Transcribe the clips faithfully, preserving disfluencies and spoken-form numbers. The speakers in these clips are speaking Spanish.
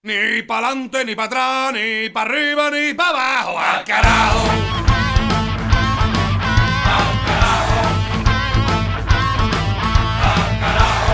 Ni pa'lante, ni pa' atrás, ni pa' arriba, ni pa' abajo, al carajo. Al carajo. Al carajo.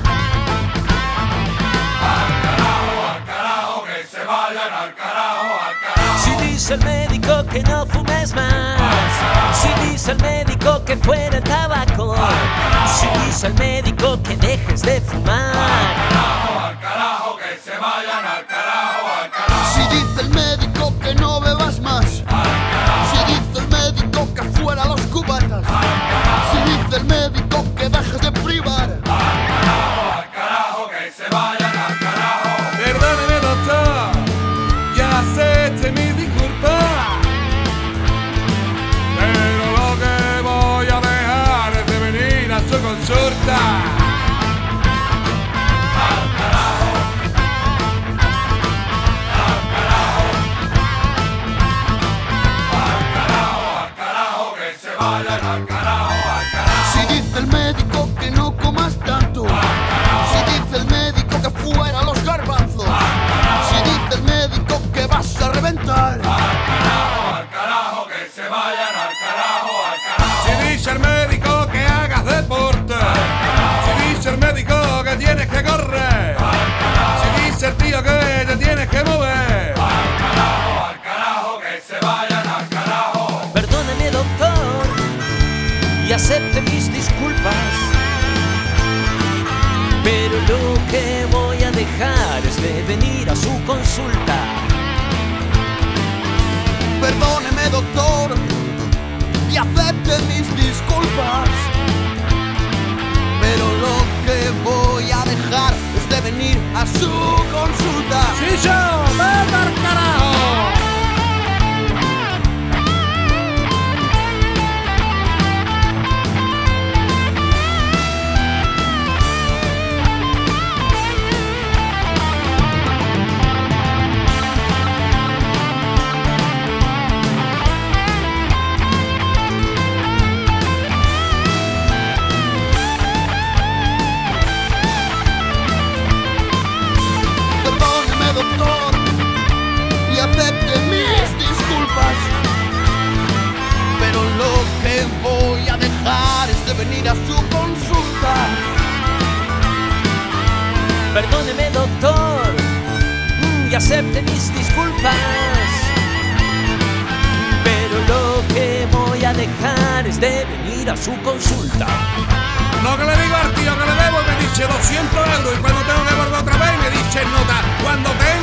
Al carajo, al carajo, que se vayan al carajo, al carajo. Si dice el médico que no fumes más, si dice el médico que fuera el tabaco, si dice el médico que dejes de fumar, al carajo, al carajo, que se vayan al carajo, al carajo. Si dice el médico que no bebas más, si dice el médico que fuera los cubatas, si dice el médico que dejes de privar, al carajo, al carajo, que se vayan al carajo. Perdóneme, doctor, ya acepté mi disculpa, pero lo que voy a dejar es de venir a su consulta. si dice el médico que no comas tanto, si dice el médico que fuera los garbanzos, si dice el médico que vas a reventar, Al carajo, al carajo, que se vayan al carajo, al carajo. Si dice el médico que hagas deporte, si dice el médico que tienes que correr, si dice el tío que te tienes que mover, al carajo, al carajo, que se vayan al carajo. perdóneme doctor y acepte mis disculpas, pero lo que voy a dejar es de venir a su consulta. perdóneme doctor y acepte mis disculpas, pero lo que voy a dejar es de venir a su consulta. ¡Sí, yo! ¡Vete al carajo! Perdóneme doctor y acepte mis disculpas, pero lo que voy a dejar es de venir a su consulta. Perdóneme doctor y acepte mis disculpas, pero lo que voy a dejar es de venir a su consulta. Lo que le digo al tío que le debo me dice doscientos euros y cuando tengo que volver otra vez me dice nota. Cuando tengo